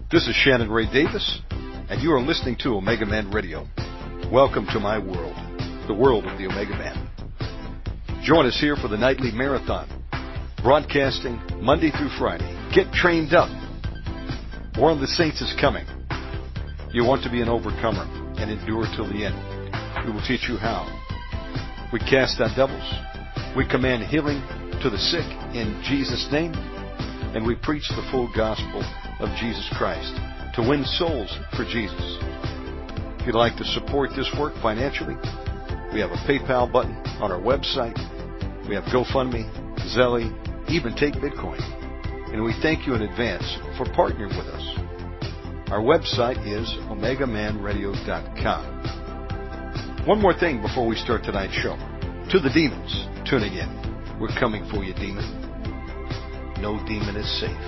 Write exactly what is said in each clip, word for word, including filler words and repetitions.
This is Shannon Ray Davis, and you are listening to Omega Man Radio. Welcome to my world, the world of the Omega Man. Join us here for the nightly marathon, broadcasting Monday through Friday. Get trained up. War of the Saints is coming. You want to be an overcomer and endure till the end. We will teach you how. We cast out devils. We command healing to the sick in Jesus' name. And we preach the full gospel of Jesus Christ to win souls for Jesus. If you'd like to support this work financially, we have a PayPal button on our website. We have GoFundMe, Zelle, even take Bitcoin. And we thank you in advance for partnering with us. Our website is omega man radio dot com. One more thing before we start tonight's show. To the demons tuning in, we're coming for you, demon. No demon is safe.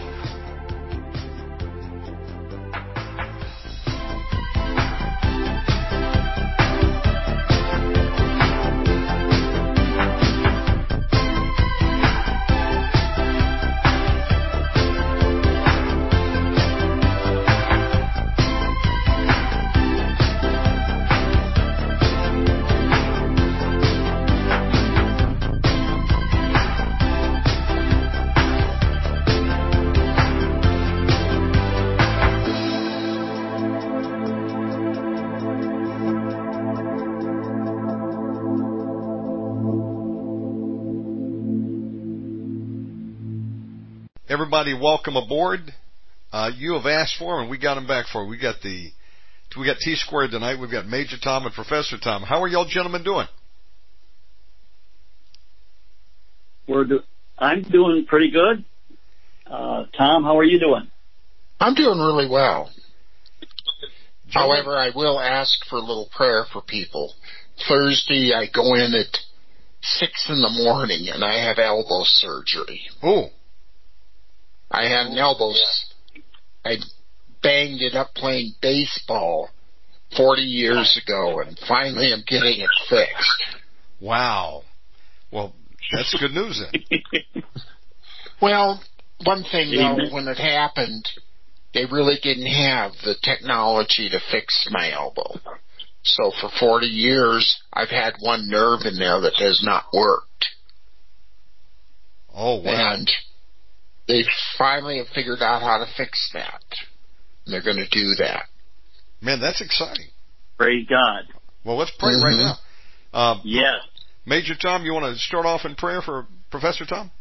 Everybody, welcome aboard. Uh, you have asked for them, and we got them back for you. We got the, we got T Squared tonight. We've got Major Tom and Professor Tom. How are y'all gentlemen doing? We're do- I'm doing pretty good. Uh, Tom, how are you doing? I'm doing really well. Gentlemen? However, I will ask for a little prayer for people. Thursday, I go in at six in the morning, and I have elbow surgery. Oh. I had an elbow. I banged it up playing baseball forty years ago, and finally I'm getting it fixed. Wow. Well, that's good news then. Well, one thing, though, when it happened, they really didn't have the technology to fix my elbow. So for forty years, I've had one nerve in there that has not worked. Oh, wow. And they finally have figured out how to fix that. And they're going to do that. Man, that's exciting. Praise God. Well, let's pray mm-hmm. right now. Um, yes. Major Tom, you want to start off in prayer for Professor Tom?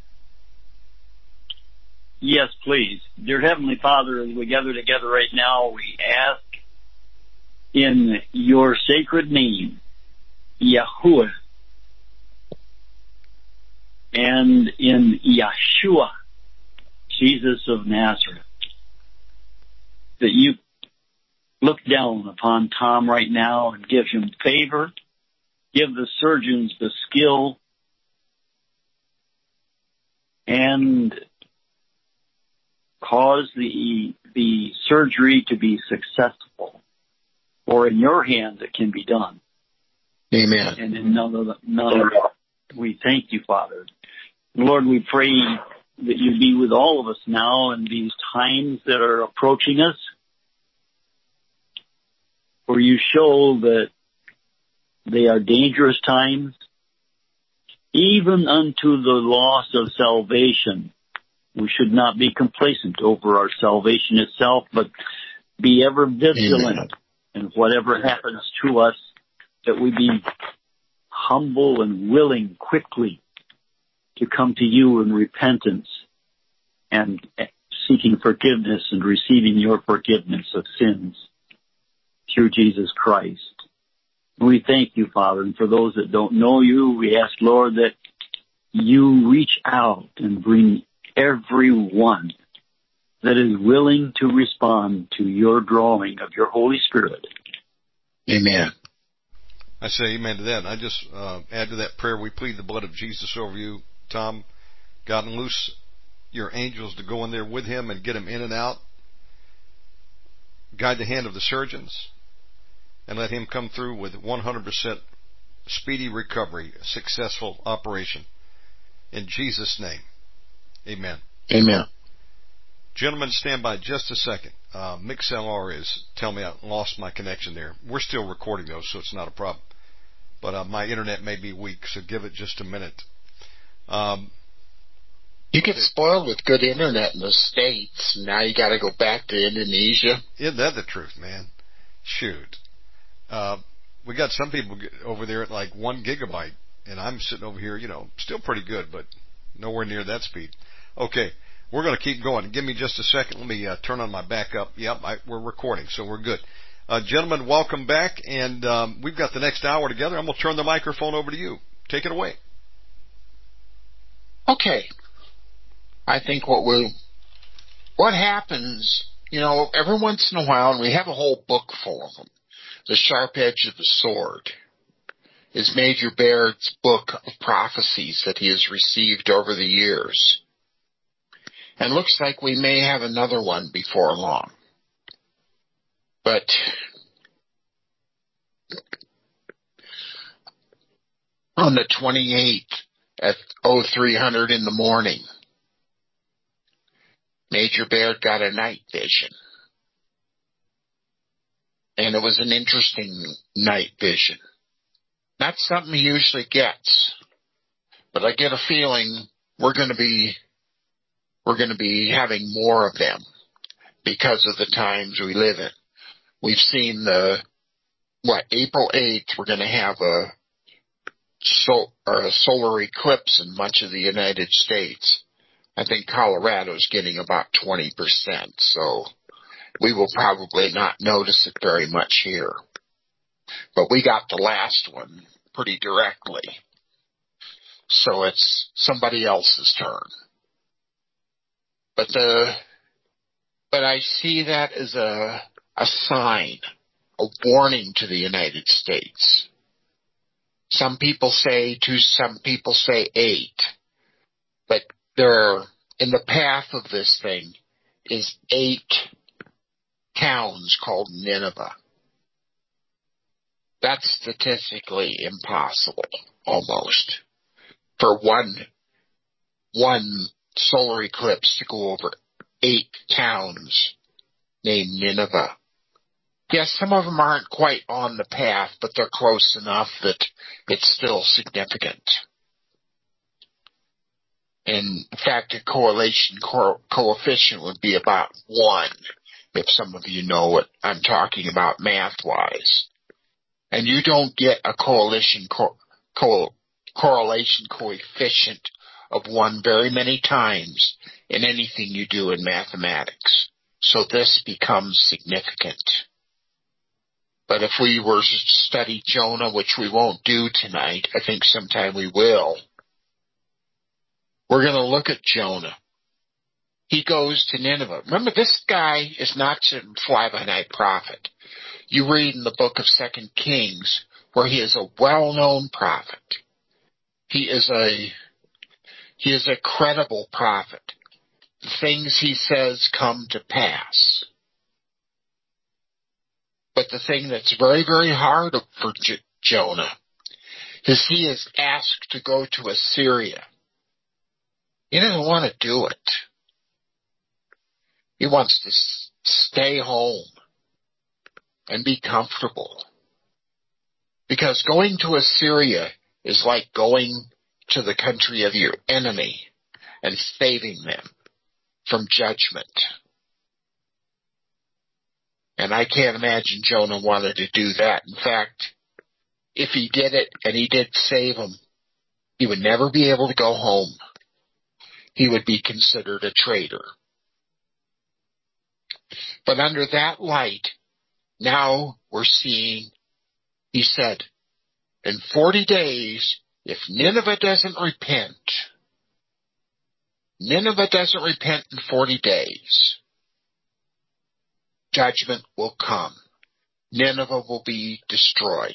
Yes, please. Dear Heavenly Father, as we gather together right now, we ask in your sacred name, Yahuwah, and in Yeshua, Jesus of Nazareth, that you look down upon Tom right now and give him favor, give the surgeons the skill, and cause the the surgery to be successful. For in your hands it can be done. Amen. And in none of the, none of it, we thank you, Father. Lord, we pray that you be with all of us now in these times that are approaching us, for you show that they are dangerous times, even unto the loss of salvation. We should not be complacent over our salvation itself, but be ever vigilant in whatever happens to us, that we be humble and willing quickly to come to you in repentance and seeking forgiveness and receiving your forgiveness of sins through Jesus Christ. We thank you, Father, and for those that don't know you, we ask, Lord, that you reach out and bring everyone that is willing to respond to your drawing of your Holy Spirit. Amen. I say amen to that. I just uh, add to that prayer, we plead the blood of Jesus over you, Tom. God, and loose your angels to go in there with him and get him in and out. Guide the hand of the surgeons and let him come through with one hundred percent speedy recovery, a successful operation. In Jesus' name, amen. Amen. Gentlemen, stand by just a second. Uh, MixLR is telling me I lost my connection there. We're still recording, though, so it's not a problem. But uh, my internet may be weak, so give it just a minute. Um, you get spoiled with good internet in the States. Now you got to go back to Indonesia. Isn't that the truth, man? Shoot. Uh, we got some people over there at like one gigabyte, and I'm sitting over here, you know, still pretty good, but nowhere near that speed. Okay. We're going to keep going. Give me just a second. Let me uh, turn on my backup. Yep, I, we're recording, so we're good. Uh, gentlemen, welcome back, and um, we've got the next hour together. I'm going to turn the microphone over to you. Take it away. Okay. I think what we, what happens, you know, every once in a while, and we have a whole book full of them, The Sharp Edge of the Sword is Major Baird's book of prophecies that he has received over the years. And looks like we may have another one before long. But on the twenty-eighth at oh three hundred in the morning, Major Baird got a night vision. And it was an interesting night vision. Not something he usually gets. But I get a feeling we're going to be We're going to be having more of them because of the times we live in. We've seen the, what, April eighth, we're going to have a, sol- or a solar eclipse in much of the United States. I think Colorado's getting about twenty percent, so we will probably not notice it very much here. But we got the last one pretty directly. So it's somebody else's turn. But the, but I see that as a, a sign, a warning to the United States. Some people say two, some people say eight. But there, in the path of this thing is eight towns called Nineveh. That's statistically impossible, almost, for one, one solar eclipse to go over eight towns named Nineveh. Yes, some of them aren't quite on the path, but they're close enough that it's still significant. And in fact, a correlation co- coefficient would be about one, if some of you know what I'm talking about math-wise. And you don't get a correlation co- co- correlation coefficient of one very many times in anything you do in mathematics. So this becomes significant. But if we were to study Jonah, which we won't do tonight, I think sometime we will, we're going to look at Jonah. He goes to Nineveh. Remember, this guy is not some fly-by-night prophet. You read in the book of Second Kings where he is a well-known prophet. He is a He is a credible prophet. The things he says come to pass. But the thing that's very, very hard for J- Jonah is he is asked to go to Assyria. He doesn't want to do it. He wants to s- stay home and be comfortable. Because going to Assyria is like going to the country of your enemy and saving them from judgment. And I can't imagine Jonah wanted to do that. In fact, if he did it and he did save them, he would never be able to go home. He would be considered a traitor. But under that light, now we're seeing, he said, in forty days, if Nineveh doesn't repent, Nineveh doesn't repent in forty days, judgment will come. Nineveh will be destroyed.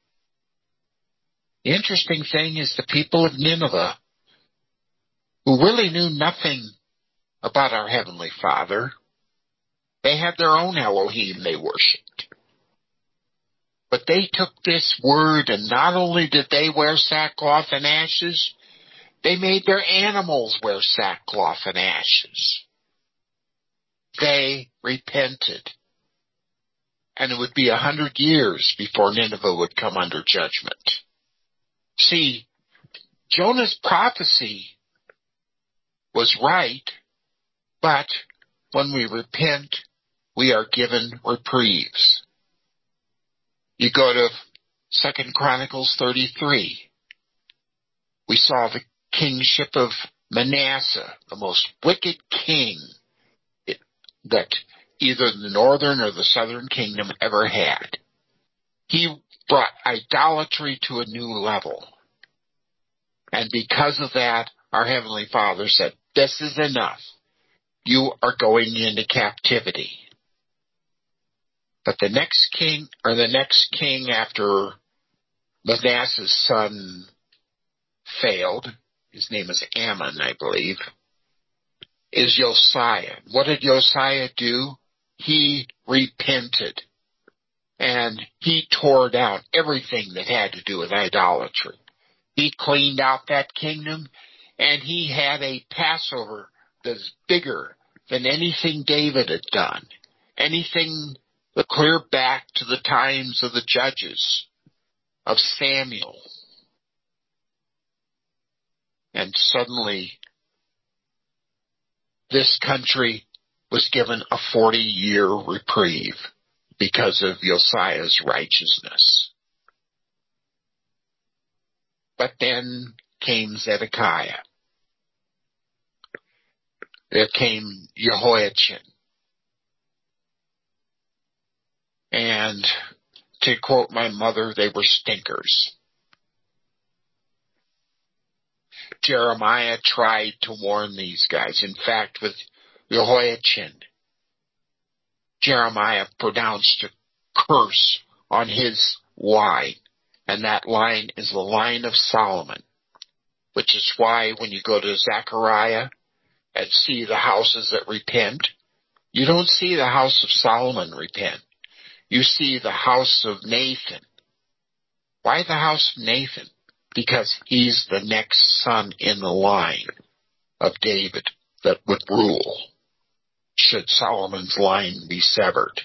The interesting thing is the people of Nineveh, who really knew nothing about our Heavenly Father, they had their own Elohim they worshipped. But they took this word, and not only did they wear sackcloth and ashes, they made their animals wear sackcloth and ashes. they repented. And it would be a hundred years before Nineveh would come under judgment. See, Jonah's prophecy was right, but when we repent, we are given reprieves. You go to Second Chronicles thirty-three. We saw the kingship of Manasseh, the most wicked king that either the northern or the southern kingdom ever had. He brought idolatry to a new level. And because of that, our Heavenly Father said, this is enough. You are going into captivity. But the next king, or the next king after Manasseh's son failed, his name is Ammon, I believe, is Josiah. What did Josiah do? He repented. And he tore down everything that had to do with idolatry. He cleaned out that kingdom, and he had a Passover that's bigger than anything David had done. Anything that clear back to the times of the judges, of Samuel. And suddenly, this country was given a forty-year reprieve because of Josiah's righteousness. But then came Zedekiah. There came Jehoiachin. And to quote my mother, they were stinkers. Jeremiah tried to warn these guys. In fact, with Jehoiachin, Jeremiah pronounced a curse on his line, and that line is the line of Solomon, which is why when you go to Zechariah and see the houses that repent, you don't see the house of Solomon repent. You see the house of Nathan. Why the house of Nathan? Because he's the next son in the line of David that would rule, should Solomon's line be severed.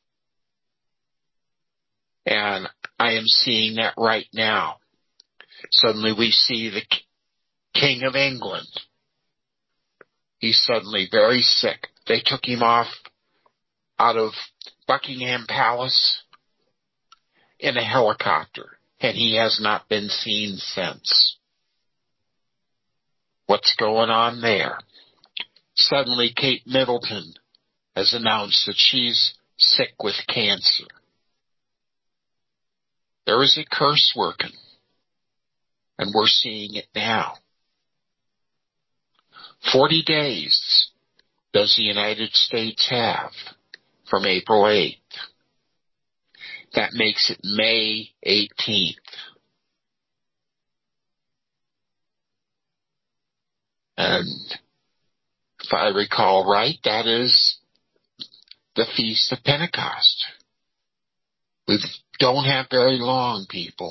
And I am seeing that right now. Suddenly we see the King of England. He's suddenly very sick. They took him off out of Buckingham Palace in a helicopter, and he has not been seen since. What's going on there? Suddenly Kate Middleton has announced that she's sick with cancer. There is a curse working, and we're seeing it now. Forty days does the United States have from April eighth. That makes it May eighteenth. And if I recall right, that is the Feast of Pentecost. We don't have very long, people.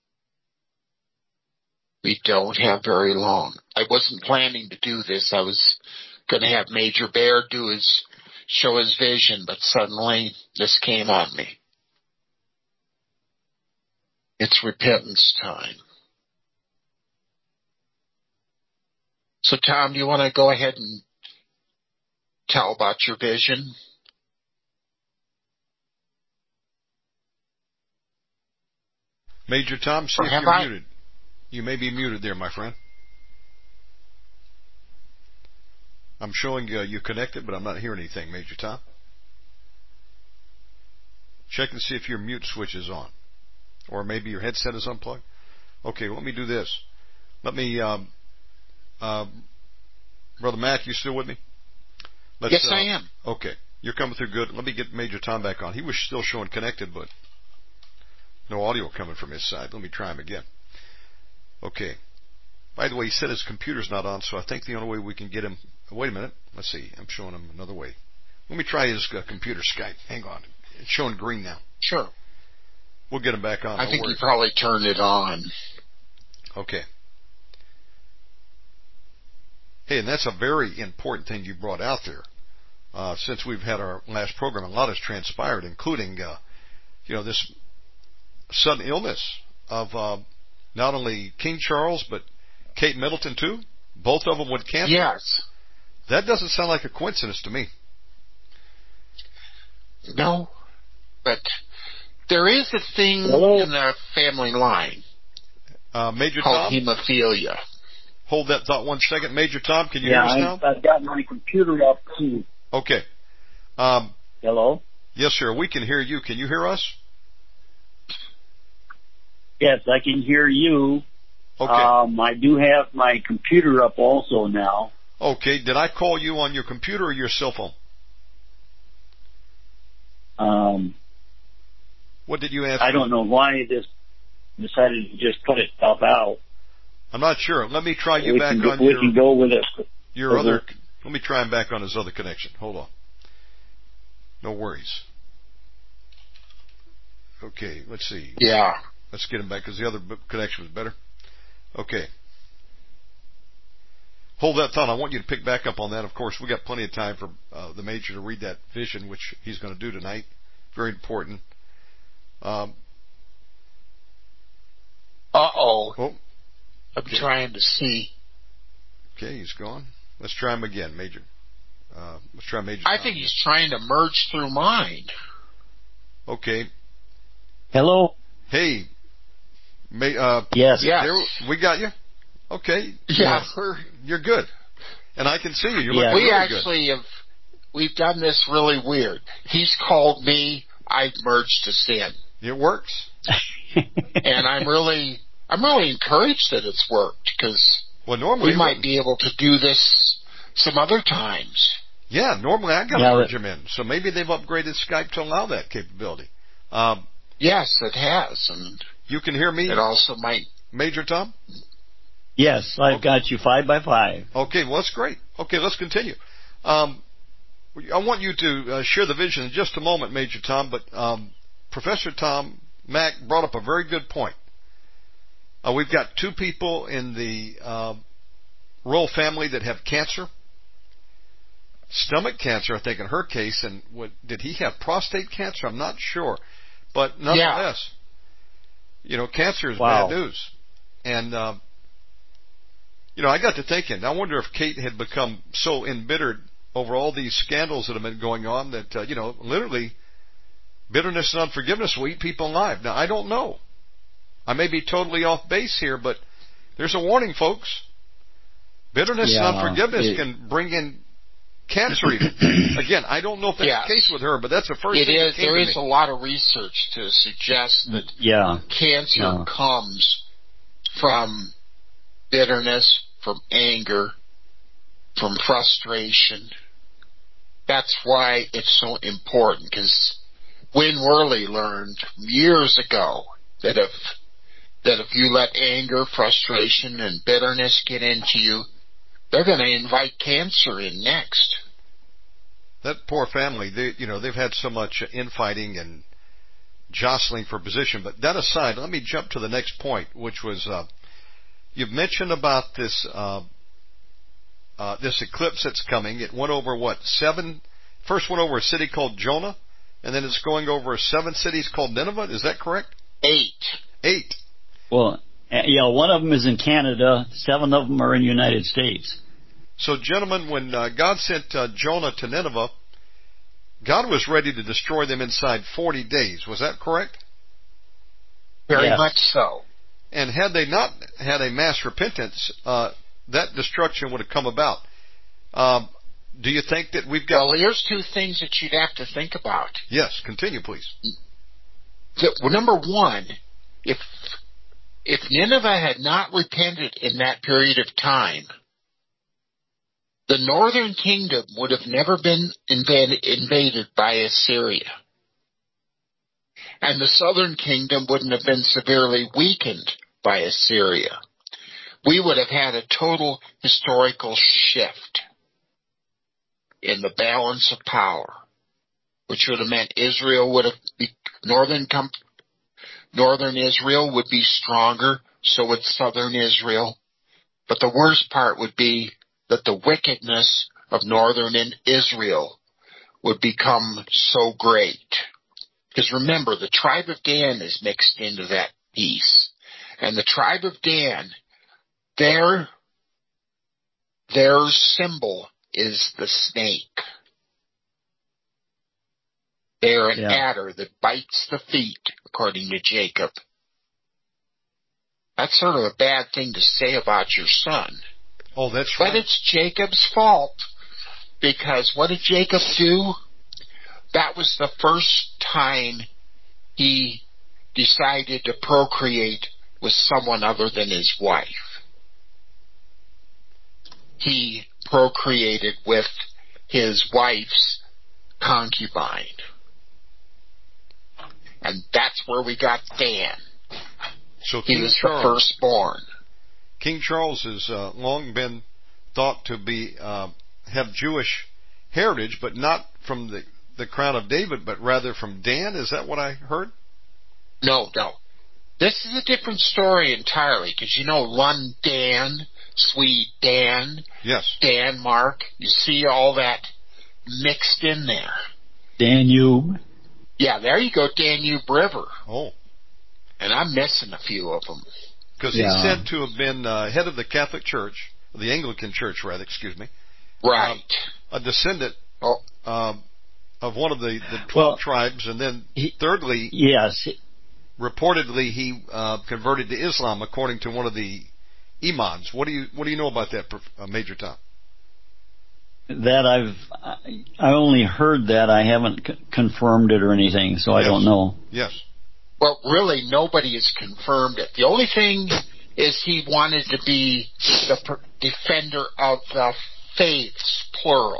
We don't have very long. I wasn't planning to do this. I was going to have Major Bear do his, show his vision, but suddenly this came on me. It's repentance time. So, Tom, do you want to go ahead and tell about your vision? Major Tom, see if you're I? muted. You may be muted there, my friend. I'm showing uh, you connected, but I'm not hearing anything, Major Tom. Check and see if your mute switch is on. Or maybe your headset is unplugged. Okay, let me do this. Let me, um, uh, Brother Mac, you still with me? Let's, yes, uh, I am. Okay, you're coming through good. Let me get Major Tom back on. He was still showing connected, but no audio coming from his side. Let me try him again. Okay. By the way, he said his computer's not on, so I think the only way we can get him... Wait a minute. Let's see. I'm showing him another way. Let me try his uh, computer Skype. Hang on. It's showing green now. Sure. We'll get him back on. I Don't think worry. he probably turned it on. Okay. Hey, and that's a very important thing you brought out there. uh, since we've had our last program. A lot has transpired, including, uh, you know, this sudden illness of uh, not only King Charles, but Kate Middleton, too. Both of them with cancer. Yes. That doesn't sound like a coincidence to me. No, but there is a thing Hello? in the family line Uh, Major called Tom? hemophilia. Hold that thought one second. Major Tom, can you Yeah, hear us I, now? I've got my computer up too. Okay. Um, Hello? yes, sir. We can hear you. Can you hear us? Yes, I can hear you. Okay. Um, I do have my computer up also now. Okay. Did I call you on your computer or your cell phone? Um, What did you ask? I don't know why this decided to just cut itself out. I'm not sure. Let me try you we back can go, on we your can go with it. your other. Let me try him back on his other connection. Hold on. No worries. Okay. Let's see. Yeah. Let's get him back because the other connection was better. Okay. Hold that thought. I want you to pick back up on that. Of course, we got plenty of time for uh, the Major to read that vision, which he's going to do tonight. Very important. Um, Uh-oh. oh, I'm okay. trying to see. Okay, he's gone. Let's try him again, Major. Uh, let's try Major. I Tom think again. he's trying to merge through mine. Okay. Hello? Hey. May, uh, Yes. Yes. there, we got you. Okay. Yeah. Yes. We're, You're good. And I can see you. You Yeah. look we really actually have, we've done this really weird. He's called me, I've merged to sin. good. It works. And I'm really, I'm really encouraged that it's worked because Well, normally we might be able to do this some other times. Yeah, normally I got to Yeah, merge but- them in. So maybe they've upgraded Skype to allow that capability. Um, Yes, it has, and you can hear me, it also might. Major Tom? Yes, I've got you five by five. Okay, well, that's great. Okay, let's continue. Um, I want you to uh, share the vision in just a moment, Major Tom, but um, Professor Tom Mack brought up a very good point. Uh, we've got two people in the uh, royal family that have cancer. Stomach cancer, I think, in her case, and what, did he have prostate cancer? I'm not sure. But nonetheless, yeah. you know, cancer is Wow. bad news. And, uh, you know, I got to thinking, I wonder if Kate had become so embittered over all these scandals that have been going on that, uh, you know, literally bitterness and unforgiveness will eat people alive. Now, I don't know. I may be totally off base here, but there's a warning, folks. Bitterness Yeah, and unforgiveness it, can bring in cancer even. Again, I don't know if that's Yes. the case with her, but that's the first It thing is. that came There to is me. a lot of research to suggest that yeah. cancer Yeah. comes from bitterness, from anger, from frustration. That's why it's so important, because Win Worley learned years ago that if that if you let anger, frustration, and bitterness get into you, they're going to invite cancer in next. That poor family, they, you know, they've had so much infighting and jostling for position. But that aside, let me jump to the next point, which was uh, you've mentioned about this uh, uh, this eclipse that's coming. It went over what seven? First went over a city called Jonah, and then it's going over seven cities called Nineveh. Is that correct? Eight. Eight. Well, yeah, one of them is in Canada. Seven of them are in the United States. So, gentlemen, when uh, God sent uh, Jonah to Nineveh, God was ready to destroy them inside forty days. Was that correct? Very Yes. much so. And had they not had a mass repentance, uh, that destruction would have come about. Um, do you think that we've got... Well, here's two things that you'd have to think about. Yes, continue, please. The, well, number one, if if Nineveh had not repented in that period of time, the northern kingdom would have never been invaded, invaded by Assyria. And the southern kingdom wouldn't have been severely weakened by Assyria. We would have had a total historical shift in the balance of power, which would have meant Israel would have be, northern com, northern Israel would be stronger, so would southern Israel. But the worst part would be that the wickedness of northern Israel would become so great. Because remember, the tribe of Dan is mixed into that piece. And the tribe of Dan, their, their symbol is the snake. They're an yeah. adder that bites the feet, according to Jacob. That's sort of a bad thing to say about your son. Oh, that's but right. But it's Jacob's fault. Because what did Jacob do? That was the first time he decided to procreate with someone other than his wife. He procreated with his wife's concubine. And that's where we got Dan. So he King was Charles, the firstborn. King Charles has uh, long been thought to be uh, have Jewish heritage, but not from the, the crown of David, but rather from Dan. Is that what I heard? No, no. This is a different story entirely, because you know one Dan, Swede Dan, yes, Denmark. You see all that mixed in there. Danube. Yeah, there you go, Danube River. Oh. And I'm missing a few of them. Because yeah. he's said to have been uh, head of the Catholic Church, the Anglican Church, rather, excuse me. Right. Uh, a descendant oh. um, of one of the, the twelve well, tribes. And then, he, thirdly, yes. reportedly he uh, converted to Islam, according to one of the imams. What do you what do you know about that, uh, Major Tom? That I've I only heard that. I haven't c- confirmed it or anything, so yes. I don't know. Yes. Well, really, nobody has confirmed it. The only thing is he wanted to be the per- defender of the faiths, plural,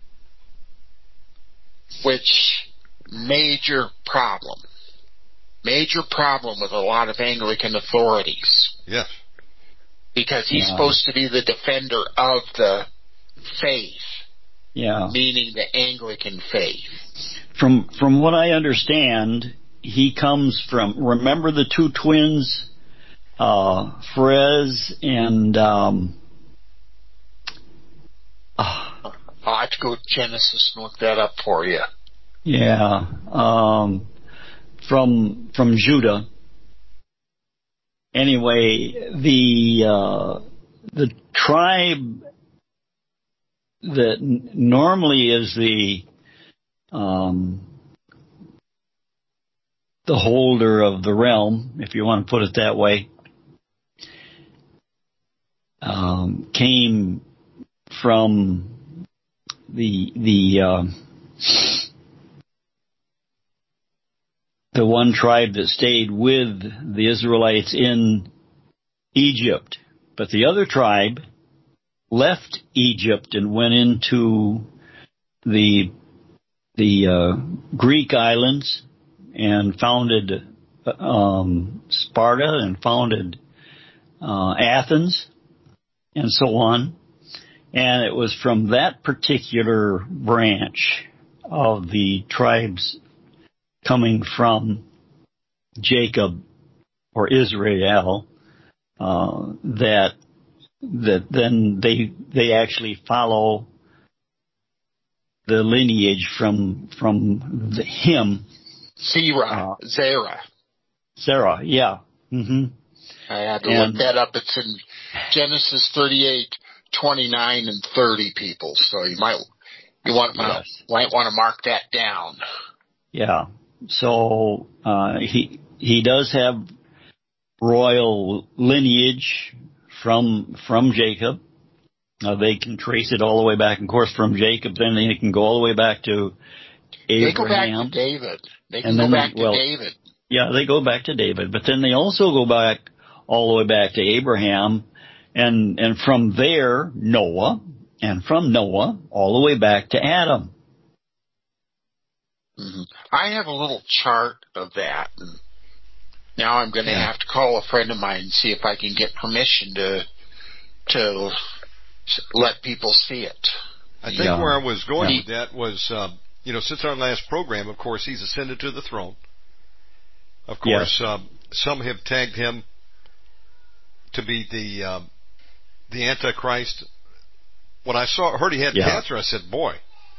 which major problem. Major problem with a lot of Anglican authorities. Yes. Because he's yeah. supposed to be the defender of the faith. Yeah. Meaning the Anglican faith. From from what I understand, he comes from, remember the two twins, uh, Perez and, um, uh, I'll have to go to Genesis and look that up for you. Yeah. Um, from, from Judah. Anyway, the, uh, the tribe that n- normally is the, um, the holder of the realm, if you want to put it that way, um, came from the the uh, the one tribe that stayed with the Israelites in Egypt, but the other tribe left Egypt and went into the the uh, Greek islands and founded um, Sparta and founded uh, Athens and so on. And it was from that particular branch of the tribes coming from Jacob or Israel uh, that that then they they actually follow the lineage from from the, him. Zerah, uh, Zerah. Sarah, yeah. Mm-hmm. I had to and, look that up. It's in Genesis thirty-eight, twenty-nine, and thirty. People, so you might you want yes. might want to mark that down. Yeah. So uh, he he does have royal lineage from from Jacob. Uh, they can trace it all the way back, of course, from Jacob. Then they can go all the way back to Abraham. They go back to David. They can and go then, back to well, David. Yeah, they go back to David, but then they also go back all the way back to Abraham, and and from there Noah, and from Noah all the way back to Adam. Mm-hmm. I have a little chart of that, and now I'm going to yeah. have to call a friend of mine and see if I can get permission to to let people see it. I think yeah. where I was going yeah. with that was, uh, you know, since our last program, of course, he's ascended to the throne. Of course, yes. um, some have tagged him to be the um, the Antichrist. When I saw heard he had yeah. cancer, I said, "Boy,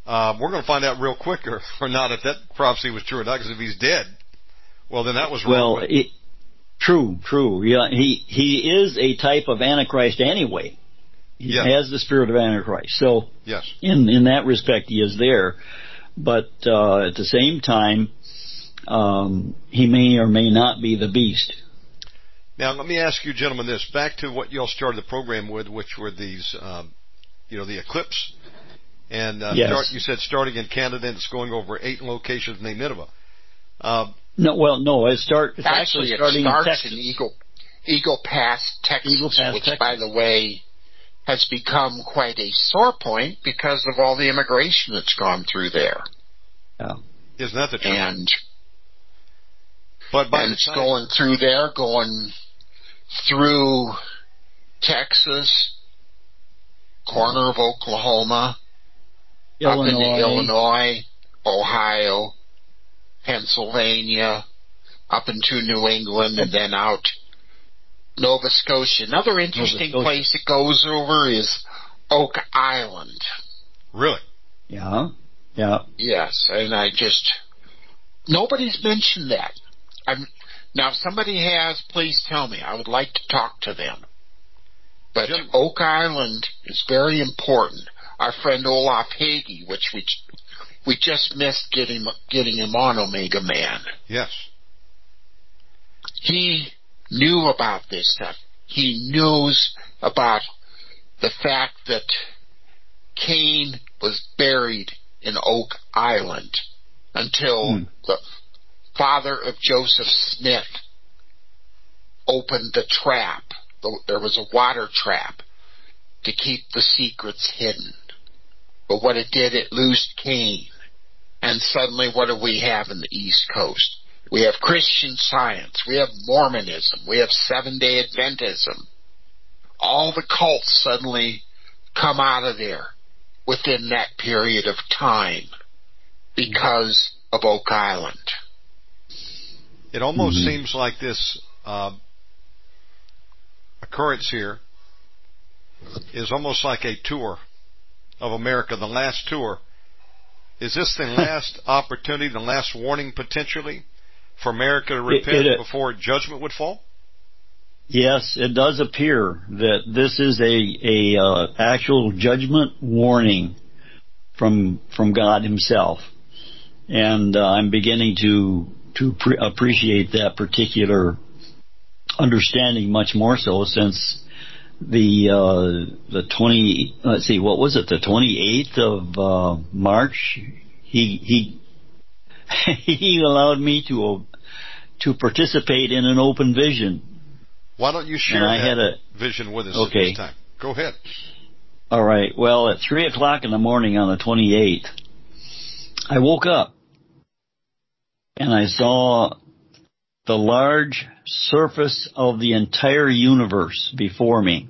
Uh, we're going to find out real quick or, or not if that prophecy was true or not, because if he's dead, well, then that was wrong. Well, it, true, true. Yeah, he, he is a type of Antichrist anyway. He yes. has the spirit of Antichrist. So, yes. in, in that respect, he is there. But uh, at the same time, um, he may or may not be the beast. Now, let me ask you, gentlemen, this. Back to what you all started the program with, which were these, um, you know, the eclipse. And uh, yes. start, you said starting in Canada, and it's going over eight locations named Nineveh. Uh, no, well, no, it start, it's actually, actually starting it starts in Texas. in Eagle, Eagle Pass, Texas, Eagle Pass, which, Texas. by the way, has become quite a sore point because of all the immigration that's gone through there. Yeah. Isn't that the truth? And, but by and the it's time, going through there, going through Texas, corner of Oklahoma, Illinois. up into Illinois, Ohio, Pennsylvania, up into New England, and then out Nova Scotia. Another interesting Scotia. place it goes over is Oak Island. Really? Yeah. Yeah. Yes, and I just nobody's mentioned that. I'm now. If somebody has, please tell me. I would like to talk to them. But Jim. Oak Island is very important. Our friend Olaf Hagee, which we we just missed getting getting him on Omega Man. Yes. He knew about this stuff. He knows about the fact that Cain was buried in Oak Island until hmm. the father of Joseph Smith opened the trap. There was a water trap to keep the secrets hidden. But what it did, it loosed Cain. And suddenly what do we have in the East Coast? We have Christian Science. We have Mormonism. We have Seventh-day Adventism. All the cults suddenly come out of there within that period of time because of Oak Island. It almost mm-hmm. seems like this uh, occurrence here is almost like a tour of America, the last tour. Is this the last opportunity, the last warning potentially for America to repent it, it, before judgment would fall? Yes, it does appear that this is a a uh, actual judgment warning from from God Himself, and uh, I'm beginning to to pre- appreciate that particular understanding much more so since the uh, the twenty let's see what was it the twenty-eighth of uh, March he he he allowed me to uh, to participate in an open vision. Why don't you share that had a, vision with us okay. at this time? Go ahead. All right. Well, at three o'clock in the morning on the twenty-eighth, I woke up and I saw the large surface of the entire universe before me.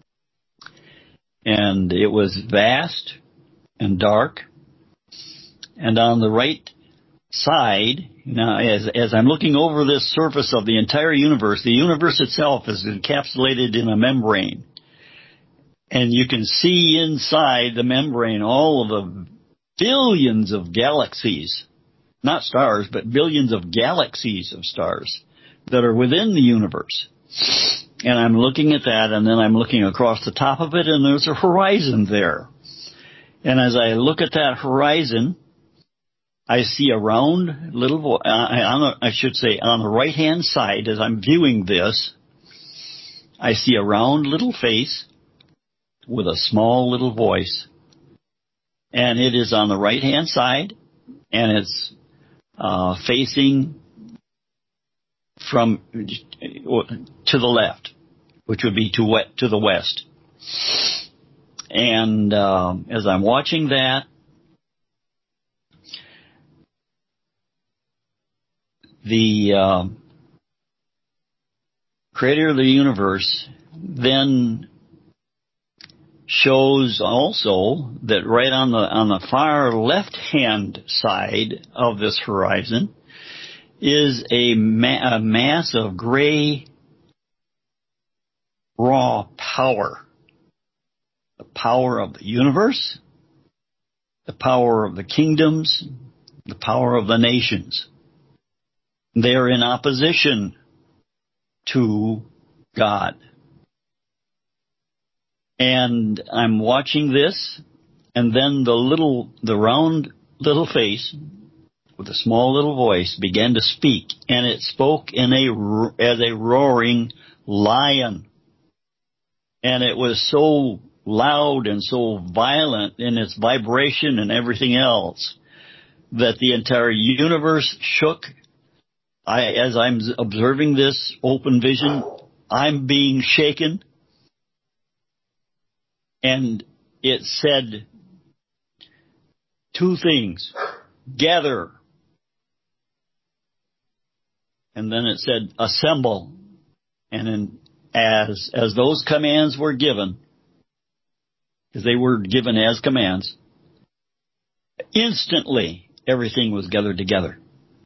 And it was vast and dark. And on the right side, now as, as I'm looking over this surface of the entire universe, the universe itself is encapsulated in a membrane. And you can see inside the membrane all of the billions of galaxies. Not stars, but billions of galaxies of stars that are within the universe. And I'm looking at that, and then I'm looking across the top of it, and there's a horizon there. And as I look at that horizon, I see a round little, vo- uh, on a, I should say, on the right-hand side, as I'm viewing this, I see a round little face with a small little voice. And it is on the right-hand side, and it's Uh, facing from to the left, which would be to wet, to the west. And uh, as I'm watching that, the uh, creator of the universe then shows also that right on the on the far left-hand side of this horizon is a, ma- a mass of gray raw power. The power of the universe, the power of the kingdoms, the power of the nations. They're in opposition to God. And I'm watching this, and then the little, the round little face with a small little voice began to speak, and it spoke in a, as a roaring lion. And it was so loud and so violent in its vibration and everything else that the entire universe shook. I, as I'm observing this open vision, I'm being shaken. And it said two things. Gather. And then it said assemble. And then as, as those commands were given, because they were given as commands, instantly everything was gathered together.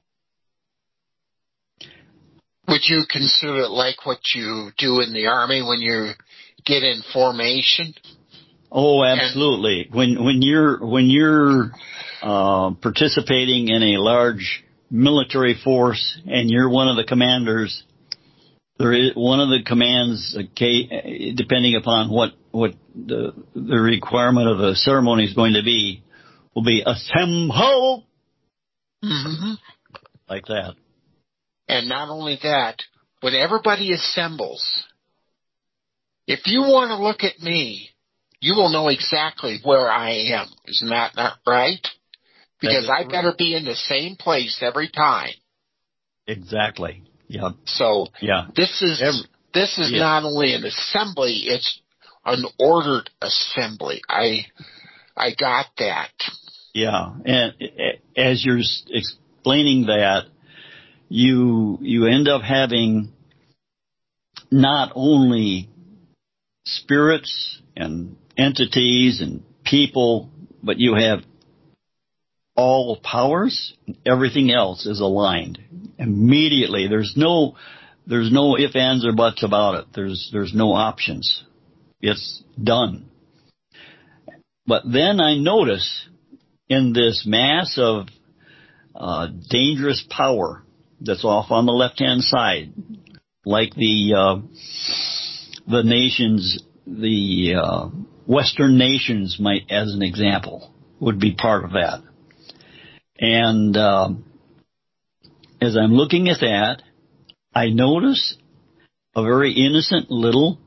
Would you consider it like what you do in the Army when you get in formation? Oh, absolutely. And when when you're when you're uh, participating in a large military force and you're one of the commanders, there is one of the commands, okay, depending upon what what the the requirement of the ceremony is going to be, will be assemble, mm-hmm. like that. And not only that, when everybody assembles, if you want to look at me, you will know exactly where I am. Isn't that not right? Because I better be in the same place every time. Exactly. Yeah. So yeah. this is every, this is yeah. not only an assembly; it's an ordered assembly. I I got that. Yeah, and as you're explaining that, you you end up having not only spirits and entities and people, but you have all powers. Everything else is aligned immediately. There's no there's no ifs, ands, or buts about it. There's there's no options. It's done. But then I notice in this mass of uh, dangerous power that's off on the left-hand side, like the uh, the nations, the uh, Western nations, might, as an example, would be part of that. And uh, as I'm looking at that, I notice a very innocent little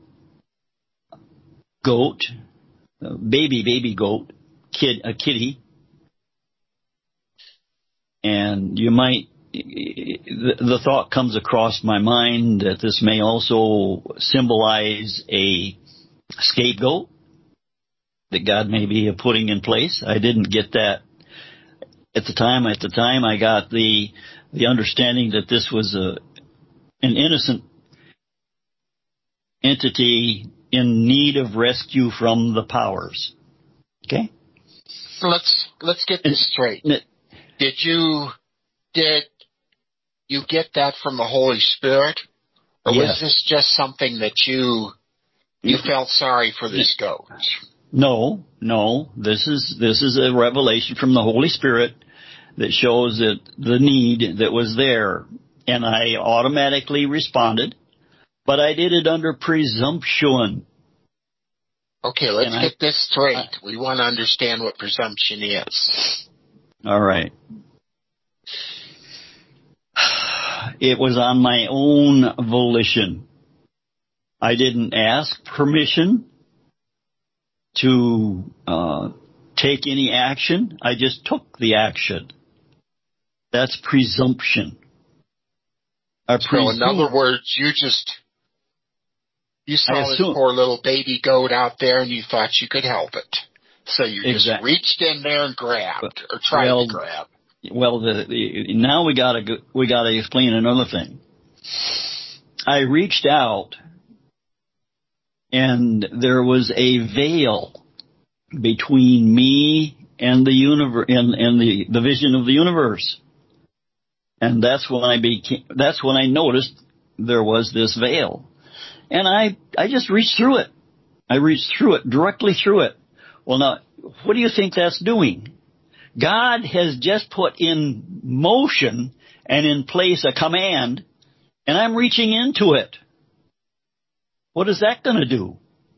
goat, a baby, baby goat, kid, a kitty. And you might, the, the thought comes across my mind that this may also symbolize a scapegoat that God may be putting in place. I didn't get that at the time. At the time, I got the the understanding that this was a an innocent entity in need of rescue from the powers. Okay? So let's let's get this straight. Did you did you get that from the Holy Spirit, or yes. was this just something that you you felt sorry for this goat? No, no. This is this is a revelation from the Holy Spirit that shows that the need that was there, and I automatically responded, but I did it under presumption. Okay, let's and get I, this straight. I, we want to understand what presumption is. All right. It was on my own volition. I didn't ask permission to uh, take any action. I just took the action. That's presumption. I so presume, in other words, you just, you saw assume, this poor little baby goat out there and you thought you could help it. So you just exactly. reached in there and grabbed, or tried well, to grab. Well, the, the, now we gotta we gotta explain another thing. I reached out, and there was a veil between me and the universe, and, and the, the vision of the universe, and that's when I became. That's when I noticed there was this veil, and I I just reached through it. I reached through it directly through it. Well, now, what do you think that's doing? God has just put in motion and in place a command, and I'm reaching into it. What is that going to do?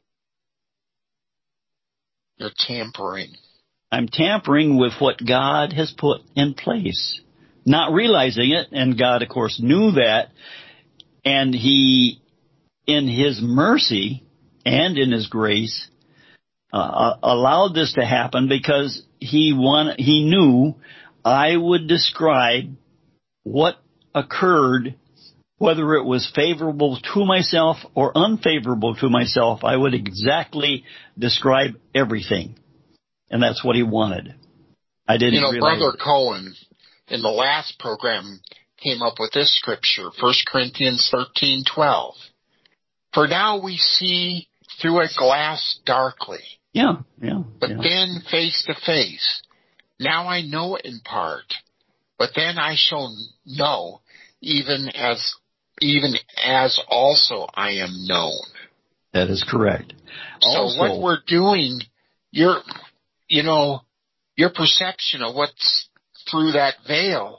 You're tampering. I'm tampering with what God has put in place, not realizing it, and God, of course, knew that, and He, in His mercy and in His grace, uh, allowed this to happen because He won, He knew I would describe what occurred, whether it was favorable to myself or unfavorable to myself. I would exactly describe everything. And that's what He wanted. I didn't You know, realize Brother it. Cohen, in the last program, came up with this scripture, First Corinthians thirteen twelve. For now we see through a glass darkly. Yeah, yeah. But yeah. then face to face. Now I know in part, but then I shall know, even as even as also I am known. That is correct. So Also, what we're doing, your, you know, your perception of what's through that veil,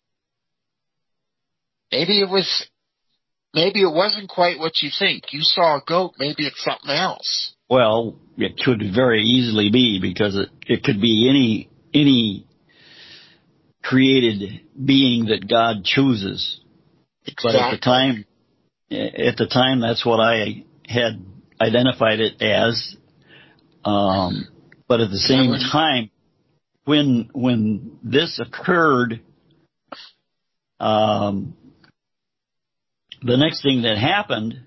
maybe it was, maybe it wasn't quite what you think. You saw a goat, maybe it's something else. Well, it could very easily be, because it, it could be any any created being that God chooses. Exactly. But at the time, at the time, that's what I had identified it as. Um, but at the same time, when when this occurred, um, the next thing that happened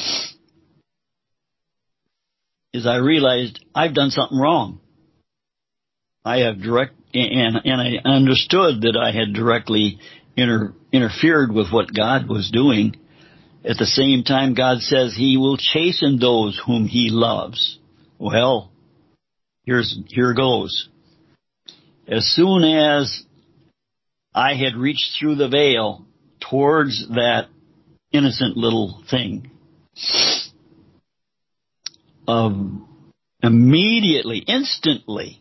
is I realized I've done something wrong. I have direct, and and I understood that I had directly inter, interfered with what God was doing. At the same time, God says He will chasten those whom He loves. Well, here's here goes. As soon as I had reached through the veil towards that innocent little thing, um, immediately, instantly,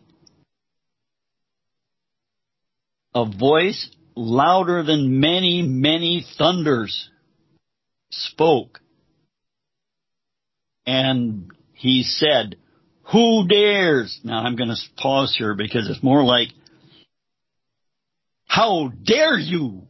a voice louder than many, many thunders spoke. And He said, "Who dares?" Now I'm going to pause here because it's more like, "How dare you?"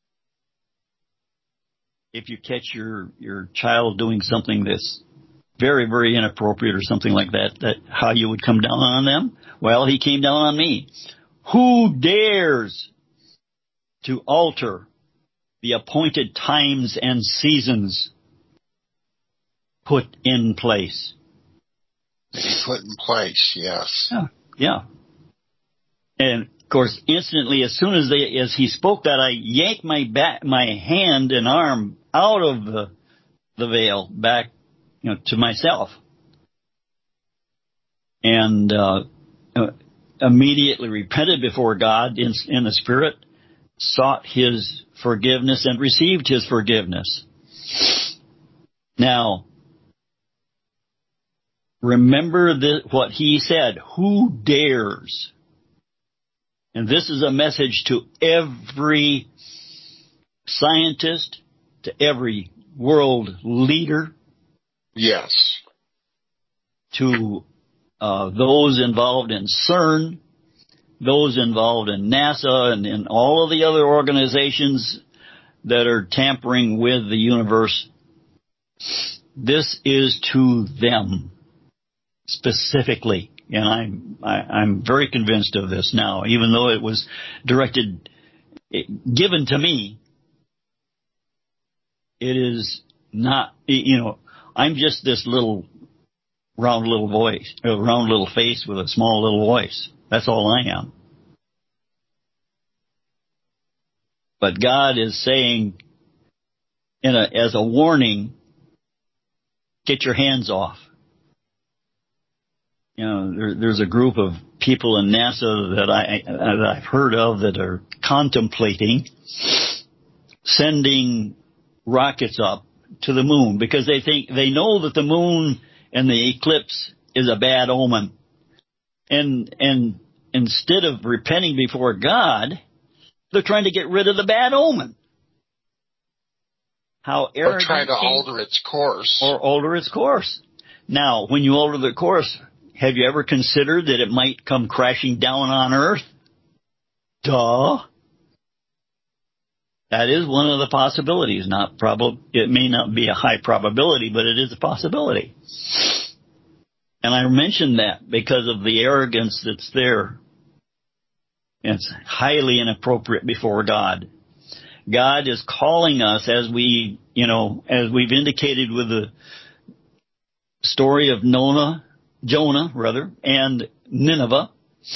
If you catch your, your child doing something that's very, very inappropriate or something like that, that how you would come down on them? Well, He came down on me. Who dares to alter the appointed times and seasons put in place? Put in place, yes. Yeah, yeah. And of course, instantly, as soon as they, as He spoke that, I yanked my back, my hand and arm out of the, the veil back, you know, to myself, and uh, immediately repented before God in, in the Spirit, sought His forgiveness and received His forgiveness. Now, remember the, what He said, "Who dares?" And this is a message to every scientist, to every world leader. Yes. To uh, those involved in CERN, those involved in NASA, and in all of the other organizations that are tampering with the universe. This is to them specifically. And I'm, I, I'm very convinced of this now, even though it was directed, given to me. It is not, you know, I'm just this little round little voice, a round little face with a small little voice. That's all I am. But God is saying, in a, as a warning, get your hands off. You know, there, there's a group of people in NASA that I that I've heard of that are contemplating sending rockets up to the moon because they think they know that the moon and the eclipse is a bad omen, and and instead of repenting before God, they're trying to get rid of the bad omen. How arrogant. Or try to alter its course. Or alter its course. Now, when you alter the course, have you ever considered that it might come crashing down on Earth? Duh. That is one of the possibilities. Not prob- It may not be a high probability, but it is a possibility. And I mentioned that because of the arrogance that's there. It's highly inappropriate before God. God is calling us, as we, you know, as we've indicated with the story of Nona, Jonah, rather, and Nineveh,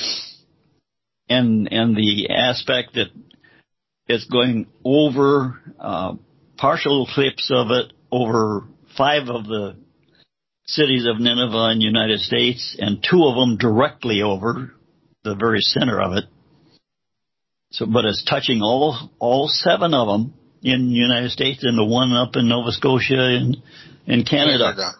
and and the aspect that it's going over uh, partial clips of it over five of the cities of Nineveh in the United States, and two of them directly over the very center of it. So, but it's touching all all seven of them in the United States, and the one up in Nova Scotia and in Canada. Canada.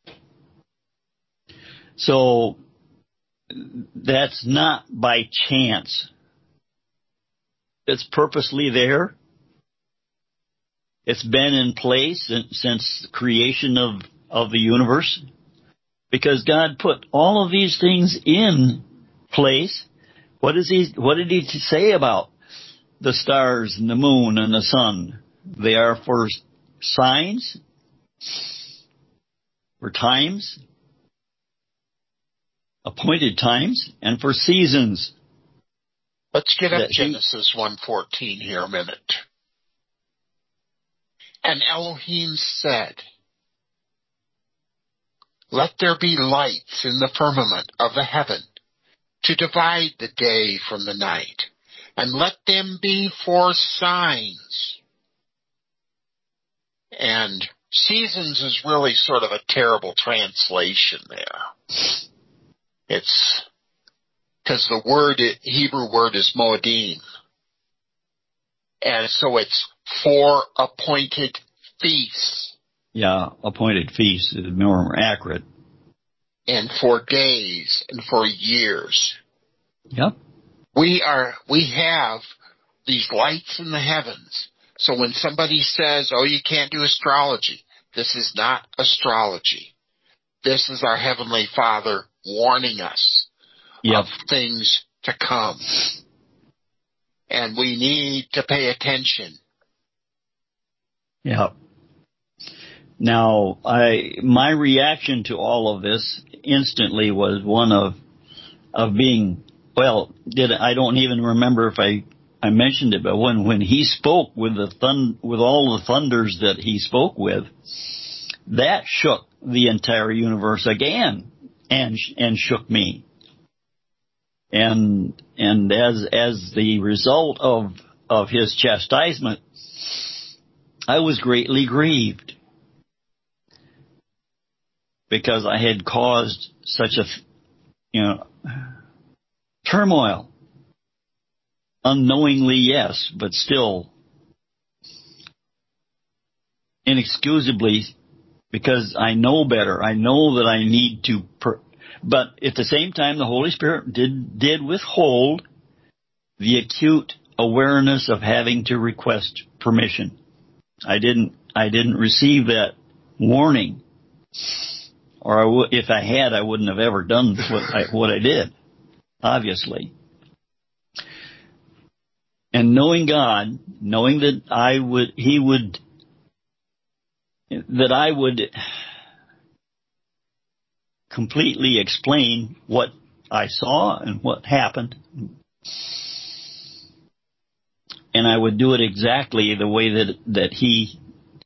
So that's not by chance. It's purposely there. It's been in place since the creation of, of the universe, because God put all of these things in place. What is he? What did he say about the stars and the moon and the sun? They are for signs, for times, appointed times, and for seasons. Let's get up Genesis one fourteen here a minute. And Elohim said, "Let there be lights in the firmament of the heaven, to divide the day from the night, and let them be for signs." And seasons is really sort of a terrible translation there. It's because the word, Hebrew word is moedim. And so it's for appointed feasts. Yeah, appointed feasts is more accurate. And for days and for years. Yep. We are, we have these lights in the heavens. So when somebody says, oh, you can't do astrology, this is not astrology. This is our Heavenly Father warning us yep. of things to come. And we need to pay attention. Yeah. Now, I my reaction to all of this instantly was one of of being, well, did I don't even remember if I, I mentioned it, but when, when he spoke with the thun, with all the thunders that he spoke with, that shook the entire universe again and and shook me. And and as as the result of of his chastisement, I was greatly grieved, because I had caused such a, you know, turmoil. Unknowingly, yes, but still inexcusably, because I know better. I know that I need to, per- but at the same time, the Holy Spirit did did withhold the acute awareness of having to request permission. I didn't I didn't receive that warning, or I w- if I had, I wouldn't have ever done what I, what I did, obviously. And knowing God, knowing that I would, He would, that I would completely explain what I saw and what happened, and I would do it exactly the way that that He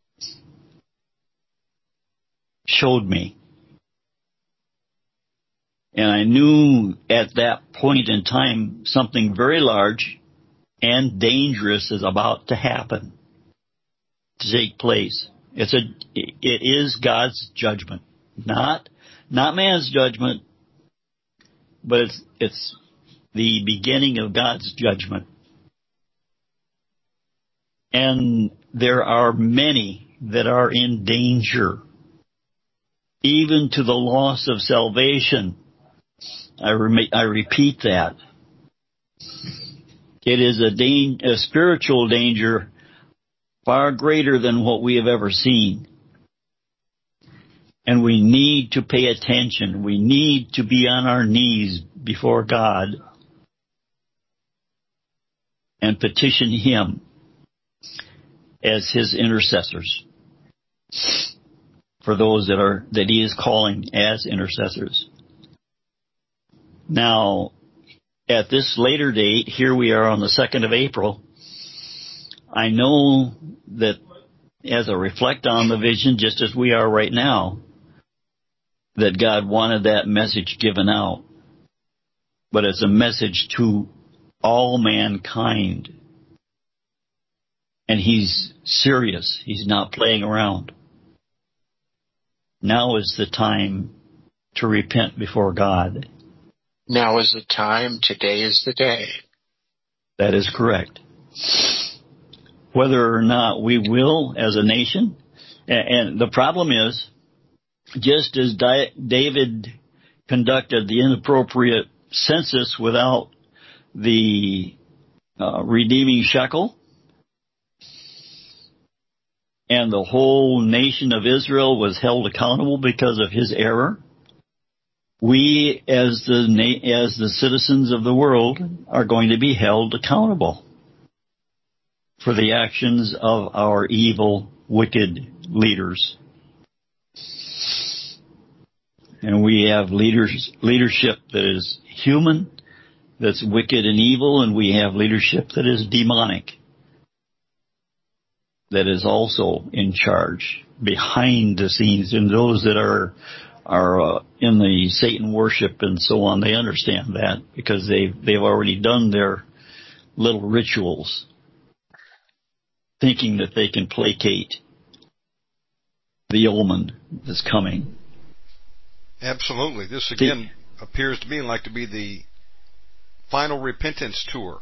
showed me. And I knew at that point in time something very large and dangerous is about to happen, to take place. It's a, it is God's judgment, not not man's judgment, but it's it's the beginning of God's judgment. And there are many that are in danger, even to the loss of salvation. I, re- I repeat that. It is a, dan- a spiritual danger far greater than what we have ever seen. And we need to pay attention. We need to be on our knees before God and petition Him as His intercessors for those that are that He is calling as intercessors. Now, at this later date, here we are on the second of April, I know that as I reflect on the vision, just as we are right now, that God wanted that message given out, but it's a message to all mankind. And He's serious. He's not playing around. Now is the time to repent before God. Now is the time. Today is the day. That is correct. Whether or not we will as a nation, and the problem is, just as Di- David conducted the inappropriate census without the uh, redeeming shekel, and the whole nation of Israel was held accountable because of his error, we as the na- as the citizens of the world are going to be held accountable for the actions of our evil, wicked leaders. And we have leaders, leadership that is human, that's wicked and evil, and we have leadership that is demonic, that is also in charge behind the scenes. And those that are are uh, in the Satan worship and so on, they understand that because they've they've already done their little rituals, thinking that they can placate the omen that's coming. Absolutely. This, again, the, appears to me like to be the final repentance tour.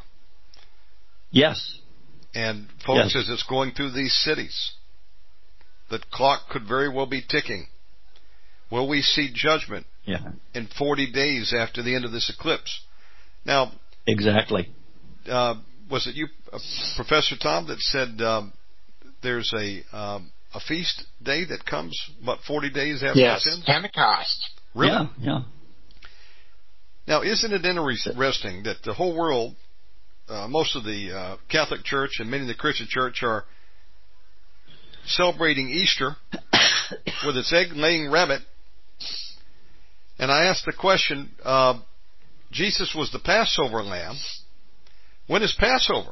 Yes. And, folks, yes. as it's going through these cities, the clock could very well be ticking. Will we see judgment yeah. in forty days after the end of this eclipse? Now, exactly. Uh, was it you, uh, Professor Tom, that said um, there's a um, a feast day that comes about forty days after yes, this ends? Pentecost. Really? Yeah, yeah. Now, isn't it interesting that the whole world, uh, most of the uh, Catholic Church and many of the Christian Church are celebrating Easter with its egg-laying rabbit? And I asked the question, uh, Jesus was the Passover lamb. When is Passover?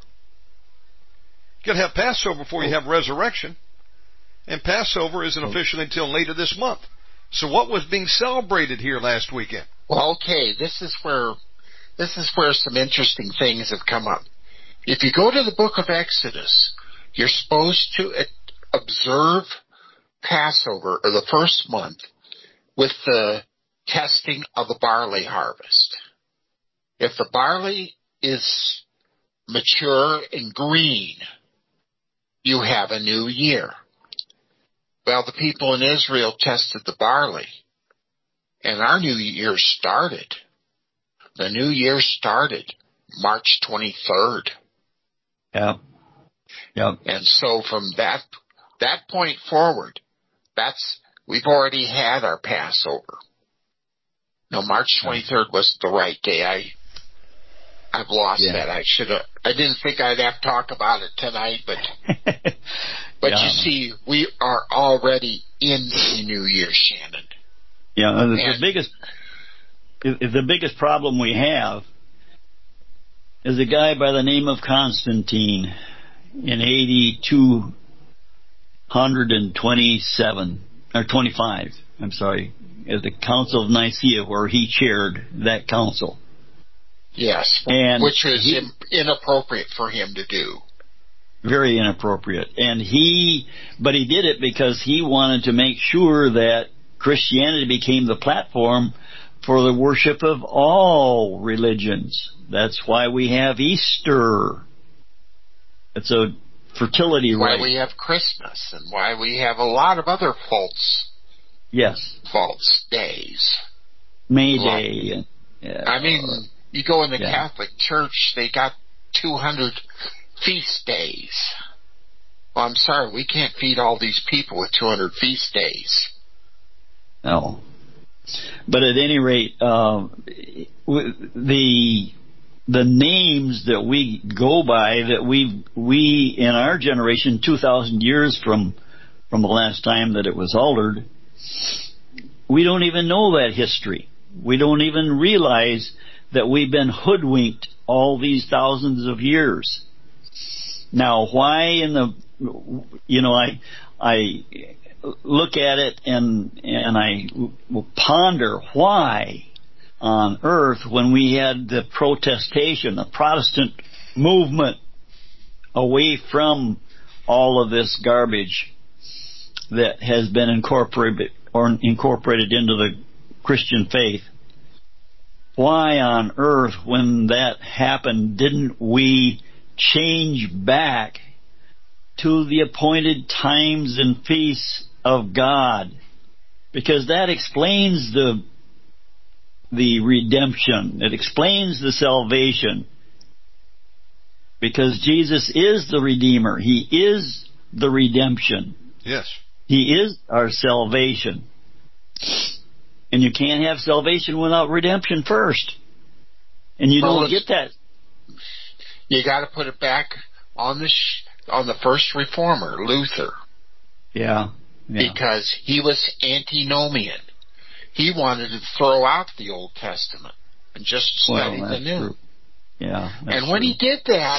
You got to have Passover before you have resurrection. And Passover isn't officially until later this month. So what was being celebrated here last weekend? Well, okay, this is where this is where some interesting things have come up. If you go to the book of Exodus, you're supposed to observe Passover, or the first month, with the testing of the barley harvest. If the barley is mature and green, you have a new year. Well, the people in Israel tested the barley, and our new year started. The new year started March twenty-third. Yep. Yep. And so from that that point forward, that's we've already had our Passover. No, March twenty-third was the right day. I I've lost yeah. that. I should have. I didn't think I'd have to talk about it tonight, but but yeah. you see, we are already in the new year, Shannon. Yeah, the, the biggest the biggest problem we have is a guy by the name of Constantine in A D two twenty-seven or twenty-five. I'm sorry, at the Council of Nicaea, where he chaired that council. Yes, and which was he, inappropriate for him to do. Very inappropriate. And he, but he did it because he wanted to make sure that Christianity became the platform for the worship of all religions. That's why we have Easter. It's a fertility why rite. Why we have Christmas, and why we have a lot of other false, yes, false days. May Day. And, yeah, I mean, You go in the yeah. Catholic Church, they got two hundred feast days. Well, I'm sorry, we can't feed all these people with two hundred feast days. No. But at any rate, uh, the the names that we go by, that we we in our generation, two thousand years from from the last time that it was altered, we don't even know that history. We don't even realize that we've been hoodwinked all these thousands of years. Now, why in the, you know, I I look at it and and I ponder why on earth, when we had the protestation, the Protestant movement away from all of this garbage that has been incorporated or incorporated into the Christian faith, why on earth, when that happened, didn't we change back to the appointed times and feasts of God? Because that explains the the redemption. It explains the salvation. Because Jesus is the Redeemer. He is the redemption. Yes. He is our salvation. And you can't have salvation without redemption first. And you well, don't get that. You got to put it back on the sh- on the first reformer, Luther. Yeah, yeah. Because he was antinomian. He wanted to throw out the Old Testament and just study well, the New. True. Yeah. And when true. he did that,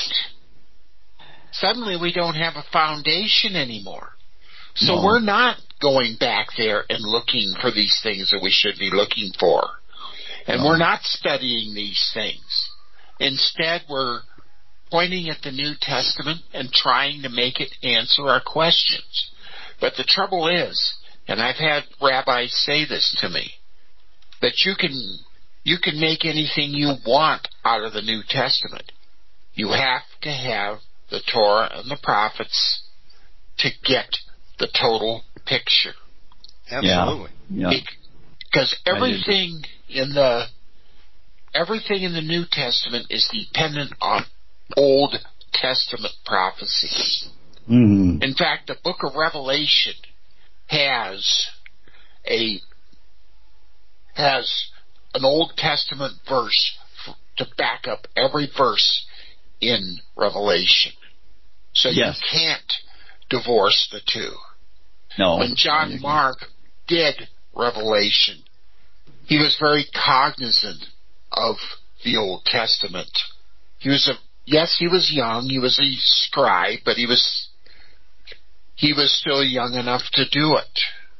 suddenly we don't have a foundation anymore. So no. we're not going back there and looking for these things that we should be looking for. And no. we're not studying these things. Instead, we're pointing at the New Testament and trying to make it answer our questions. But the trouble is, and I've had rabbis say this to me, that you can you can make anything you want out of the New Testament. You have to have the Torah and the prophets to get the total picture. Absolutely. Yeah. Because everything in the everything in the New Testament is dependent on Old Testament prophecies. Mm-hmm. In fact, the book of Revelation has a has an Old Testament verse to back up every verse in Revelation. So yes. you can't divorce the two. No. When John Mark did Revelation, he was very cognizant of the Old Testament. He was a yes, he was young, he was a scribe, but he was he was still young enough to do it.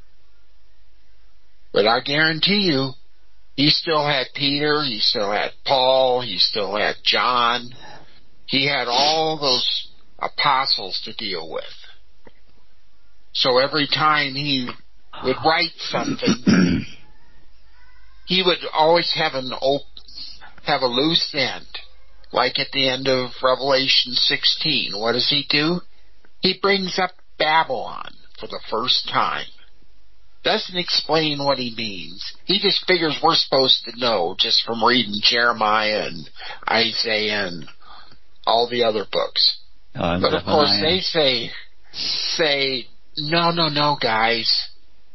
But I guarantee you, he still had Peter, he still had Paul, he still had John. He had all those apostles to deal with. So every time he would write something, he would always have an op- have a loose end. Like at the end of Revelation sixteen, what does he do? He brings up Babylon for the first time. Doesn't explain what he means. He just figures we're supposed to know just from reading Jeremiah and Isaiah and all the other books. Uh, but of course they say, say, no, no, no, guys.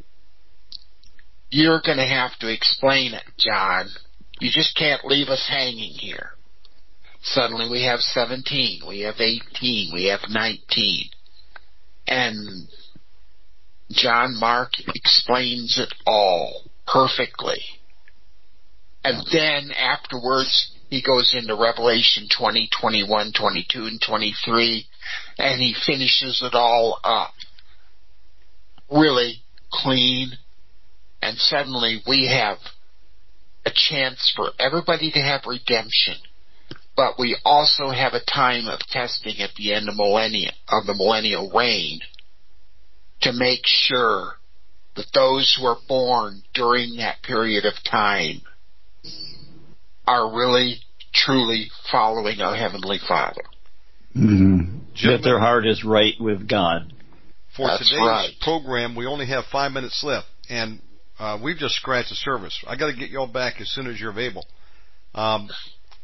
You're going to have to explain it, John. You just can't leave us hanging here. Suddenly we have seventeen, we have eighteen, we have nineteen. And John Mark explains it all perfectly. And then afterwards he goes into Revelation twenty, twenty-one, twenty-two, and twenty-three, and he finishes it all up. Really clean. And suddenly we have a chance for everybody to have redemption. But we also have a time of testing at the end of millennia, of the millennial reign, to make sure that those who are born during that period of time are really, truly following our Heavenly Father. Mm-hmm. That their heart is right with God. For That's today's right. program, we only have five minutes left, and uh, we've just scratched the surface. I got to get y'all back as soon as you're available. Um,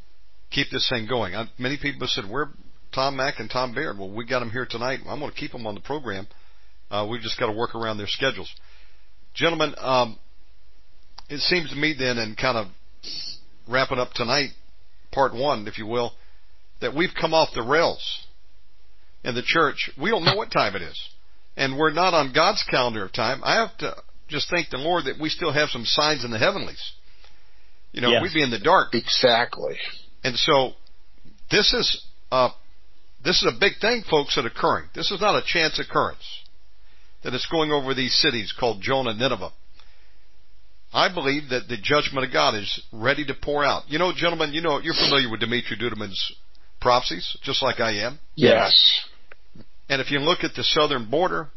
keep this thing going. I, many people said, where Tom Mack and Tom Baird? Well, we got them here tonight. I'm going to keep them on the program. Uh, we've just got to work around their schedules. Gentlemen, um, it seems to me then, and kind of wrapping up tonight, part one, if you will, that we've come off the rails in the church. We don't know what time it is. And we're not on God's calendar of time. I have to just thank the Lord that we still have some signs in the heavenlies. You know, yes. We'd be in the dark. Exactly. And so this is uh, this is a big thing, folks, that's occurring. This is not a chance occurrence that it's going over these cities called Jonah and Nineveh. I believe that the judgment of God is ready to pour out. You know, gentlemen, you know, you're familiar with Dimitri Duduman's prophecies, just like I am. Yes. And if you look at the southern border,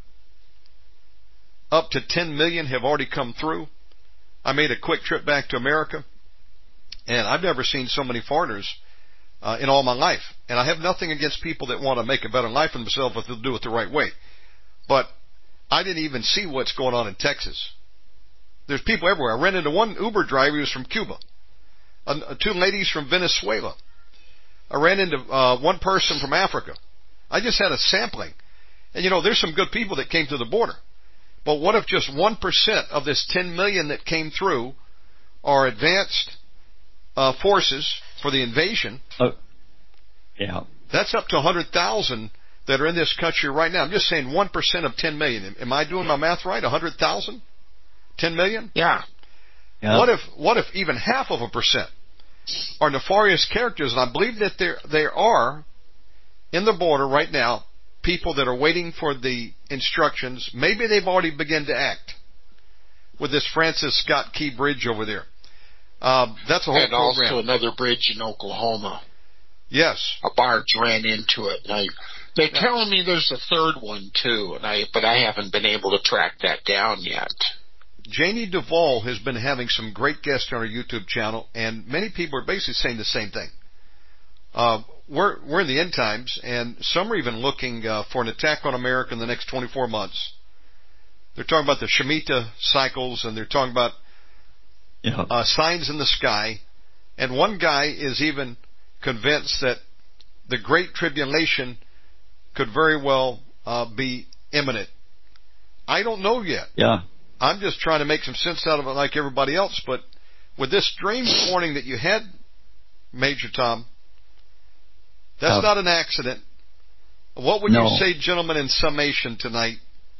up to ten million have already come through. I made a quick trip back to America, and I've never seen so many foreigners uh, in all my life. And I have nothing against people that want to make a better life for themselves if they'll do it the right way. But I didn't even see what's going on in Texas. There's people everywhere. I ran into one Uber driver who was from Cuba, uh, two ladies from Venezuela. I ran into uh, one person from Africa. I just had a sampling. And, you know, there's some good people that came to the border. But what if just one percent of this ten million that came through are advanced uh, forces for the invasion? Uh, yeah. That's up to one hundred thousand that are in this country right now. I'm just saying one percent of ten million. Am I doing my math right? one hundred thousand? ten million? Yeah. yeah. What if what if even half of a percent are nefarious characters? And I believe that there there are in the border right now people that are waiting for the instructions. Maybe they've already begun to act with this Francis Scott Key Bridge over there. Uh, that's a whole and program. And also another bridge in Oklahoma. Yes. A barge ran into it. And I, they're yeah. telling me there's a third one too, and I but I haven't been able to track that down yet. Janie Duvall has been having some great guests on her YouTube channel, and many people are basically saying the same thing. Uh, we're we're in the end times, and some are even looking uh, for an attack on America in the next twenty-four months. They're talking about the Shemitah cycles, and they're talking about yeah. uh, signs in the sky. And one guy is even convinced that the Great Tribulation could very well uh, be imminent. I don't know yet. Yeah. I'm just trying to make some sense out of it like everybody else. But with this dream warning that you had, Major Tom, that's uh, not an accident. What would no. you say, gentlemen, in summation tonight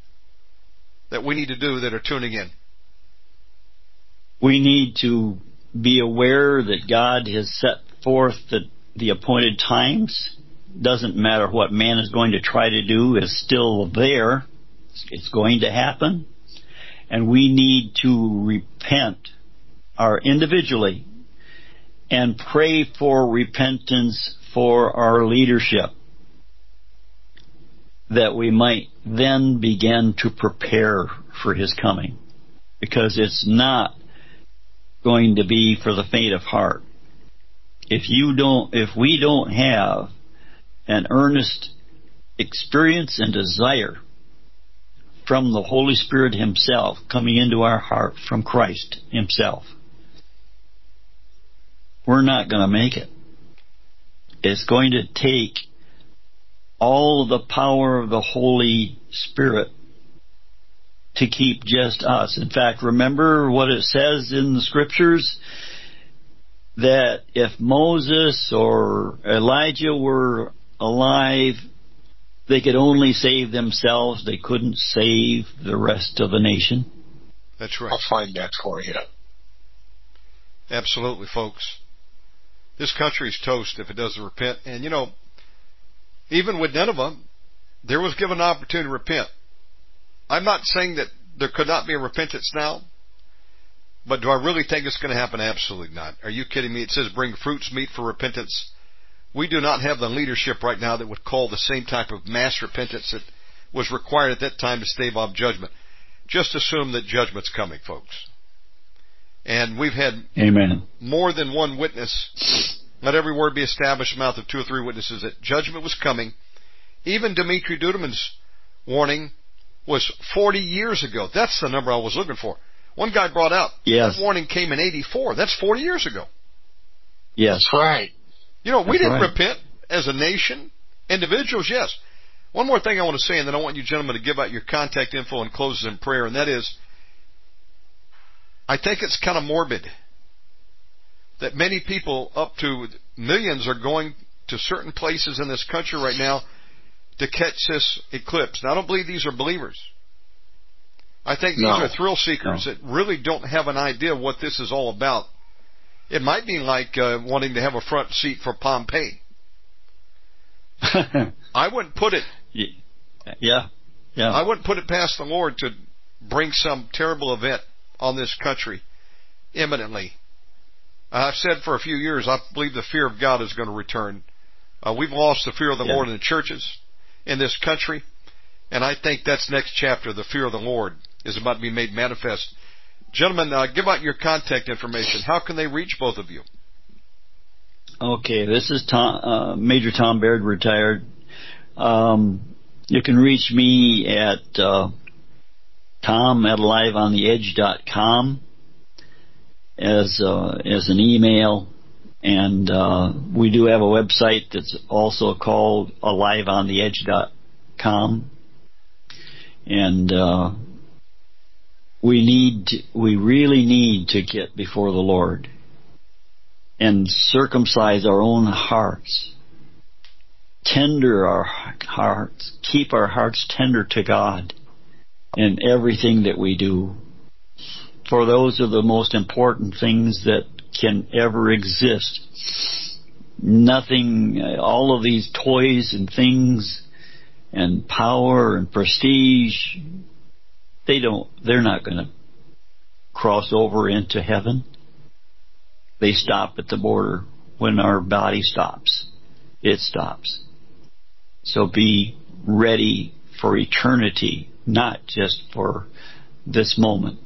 that we need to do that are tuning in? We need to be aware that God has set forth the, the appointed times. Doesn't matter what man is going to try to do, is still there. It's going to happen. And we need to repent our individually and pray for repentance for our leadership, that we might then begin to prepare for his coming, because it's not going to be for the faint of heart. If you don't, if we don't have an earnest experience and desire from the Holy Spirit himself coming into our heart from Christ himself, we're not going to make it. It's going to take all the power of the Holy Spirit to keep just us. In fact, remember what it says in the Scriptures, that if Moses or Elijah were alive, they could only save themselves. They couldn't save the rest of the nation. That's right. I'll find that for you. Absolutely, folks. This country's toast if it doesn't repent. And, you know, even with Nineveh, there was given an opportunity to repent. I'm not saying that there could not be a repentance now, but do I really think it's going to happen? Absolutely not. Are you kidding me? It says bring fruits meet for repentance. We do not have the leadership right now that would call the same type of mass repentance that was required at that time to stave off judgment. Just assume that judgment's coming, folks. And we've had Amen. more than one witness. Let every word be established in the mouth of two or three witnesses that judgment was coming. Even Dimitri Duduman's warning was forty years ago. That's the number I was looking for. One guy brought out, yes. that warning came in eighty-four. That's forty years ago. Yes. That's right. You know, we That's didn't right. repent as a nation. Individuals, yes. One more thing I want to say, and then I want you gentlemen to give out your contact info and close in prayer, and that is, I think it's kind of morbid that many people, up to millions, are going to certain places in this country right now to catch this eclipse. Now, I don't believe these are believers. I think these No. are thrill seekers No. that really don't have an idea of what this is all about. It might be like uh, wanting to have a front seat for Pompeii. I wouldn't put it. Yeah, yeah. I wouldn't put it past the Lord to bring some terrible event on this country imminently. I've said for a few years, I believe the fear of God is going to return. Uh, we've lost the fear of the Yeah. Lord in the churches in this country, and I think that's next chapter. The fear of the Lord is about to be made manifest. Gentlemen, uh, give out your contact information. How can they reach both of you? Okay, this is Tom, uh, Major Tom Baird, retired. Um, you can reach me at uh, tom at live on the edge dot com as uh, as an email, and uh, we do have a website that's also called alive on the edge dot com, and uh, we need to, we really need to get before the Lord and circumcise our own hearts, tender our hearts, keep our hearts tender to God in everything that we do. For those are the most important things that can ever exist. Nothing, all of these toys and things and power and prestige, they don't, they're not going to cross over into heaven. They stop at the border. When our body stops, it stops. So be ready for eternity, not just for this moment.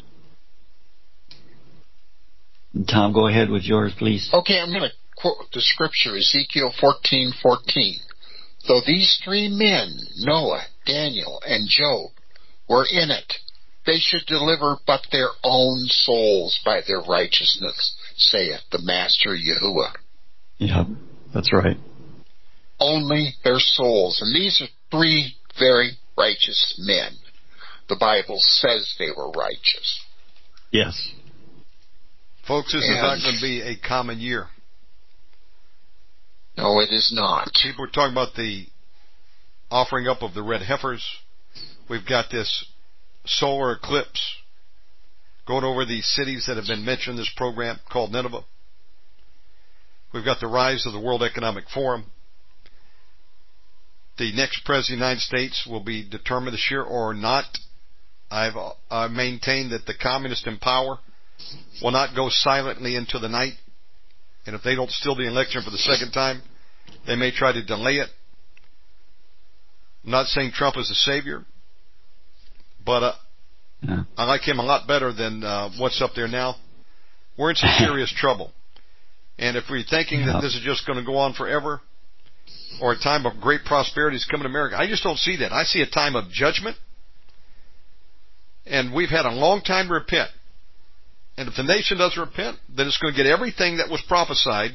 And Tom, go ahead with yours, please. Okay, I'm going to quote the scripture, Ezekiel fourteen fourteen. Though these three men, Noah, Daniel, and Job, were in it, they should deliver but their own souls by their righteousness, saith the Master Yahuwah. Yeah, that's right. Only their souls. And these are three very righteous men. The Bible says they were righteous. Yes. Folks, this And is not going to be a common year. No, it is not. People are talking about the offering up of the red heifers. We've got this solar eclipse going over these cities that have been mentioned in this program called Nineveh. We've got the rise of the World Economic Forum. The next president of the United States will be determined this year or not. I've uh, maintained that the communists in power will not go silently into the night. And if they don't steal the election for the second time, they may try to delay it. I'm not saying Trump is the savior, but uh, Yeah. I like him a lot better than uh, what's up there now. We're in some serious trouble. And if we're thinking Yeah. that this is just going to go on forever, or a time of great prosperity is coming to America, I just don't see that. I see a time of judgment, and we've had a long time to repent. And if the nation doesn't repent, then it's going to get everything that was prophesied,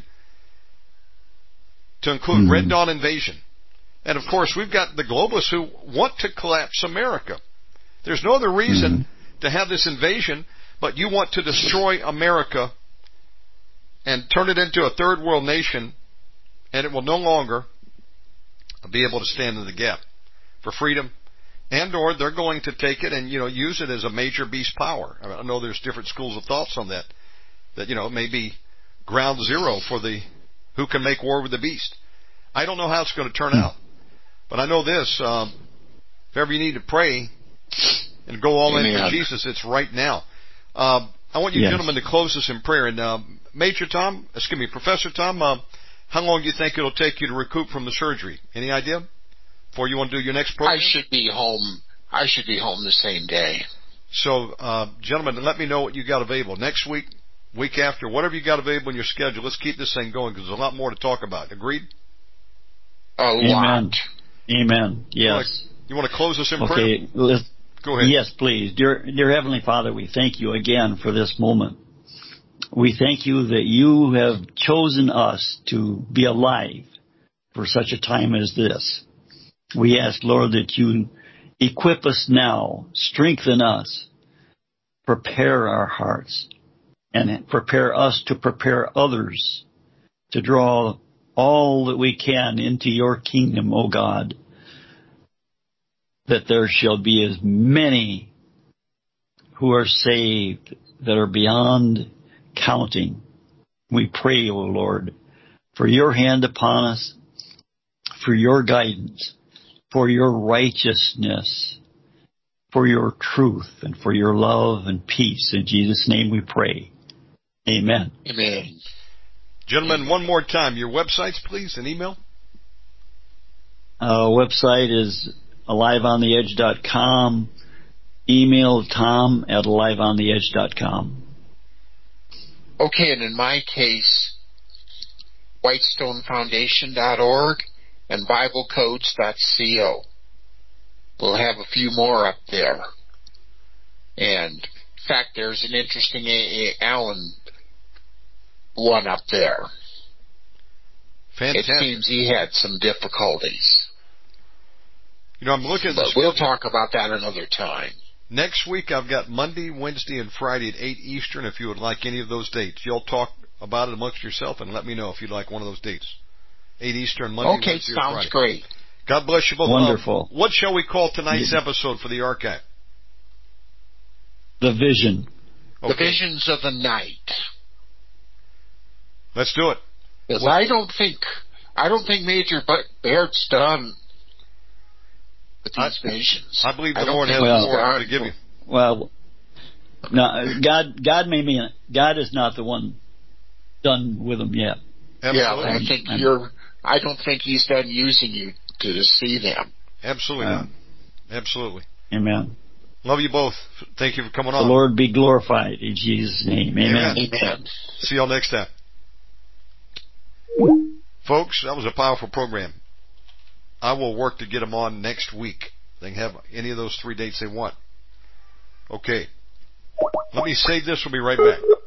to include Mm-hmm. Red Dawn invasion. And of course, we've got the globalists who want to collapse America. There's no other reason mm-hmm. to have this invasion, but you want to destroy America and turn it into a third world nation, and it will no longer be able to stand in the gap for freedom. And or they're going to take it and, you know, use it as a major beast power. I, mean, I know there's different schools of thoughts on that. That, you know, maybe ground zero for the who can make war with the beast. I don't know how it's going to turn out. But I know this, um, if ever you need to pray and go all Amen. in for Jesus, it's right now. Um, I want you Yes. gentlemen to close us in prayer. And uh, Major Tom, excuse me, Professor Tom, uh, how long do you think it'll take you to recoup from the surgery? Any idea? Before you want to do your next program? I should be home. I should be home the same day. So, uh, gentlemen, let me know what you got available next week, week after, whatever you got available in your schedule. Let's keep this thing going because there's a lot more to talk about. Agreed? A Amen. lot. Amen. Yes. You want to, you want to close us in Okay. prayer? Let's, Go ahead. Yes, please. Dear, dear Heavenly Father, we thank you again for this moment. We thank you that you have chosen us to be alive for such a time as this. We ask, Lord, that you equip us now, strengthen us, prepare our hearts, and prepare us to prepare others to draw all that we can into your kingdom, O God, that there shall be as many who are saved that are beyond counting. We pray, O Lord, for your hand upon us, for your guidance, for your righteousness, for your truth, and for your love and peace. In Jesus' name we pray. Amen. Amen. Gentlemen, one more time, your websites, please, and email. Uh, website is alive on the edge dot com. Email Tom at alive on the edge dot com. Okay, and in my case, whitestone foundation dot org and bible codes dot co. We'll have a few more up there. And, in fact, there's an interesting A A. Allen one up there. Fantastic. It seems he had some difficulties. You know, I'm looking at But this. we'll talk about that another time. Next week, I've got Monday, Wednesday, and Friday at eight Eastern, if you would like any of those dates. You'll talk about it amongst yourself and let me know if you'd like one of those dates. eight Eastern, Monday, okay, Wednesday, or Friday. sounds great. God bless you both. Wonderful. Um, what shall we call tonight's episode for the archive? The Vision. Okay. The Visions of the Night. Let's do it. Because Well, I don't think, I don't think Major Baird's done with these I, visions. I believe the I don't Lord has think well, more done. to give you. Well, no, God, God may be, God is not the one done with them yet. Absolutely. Yeah, I think I'm, you're, I don't think he's done using you to see them. Absolutely uh, not. Absolutely. Amen. Love you both. Thank you for coming The on. Lord be glorified in Jesus' name. Amen. Amen. Amen. See y'all next time. Folks, that was a powerful program. I will work to get them on next week. They can have any of those three dates they want. Okay. Let me say this. We'll be right back.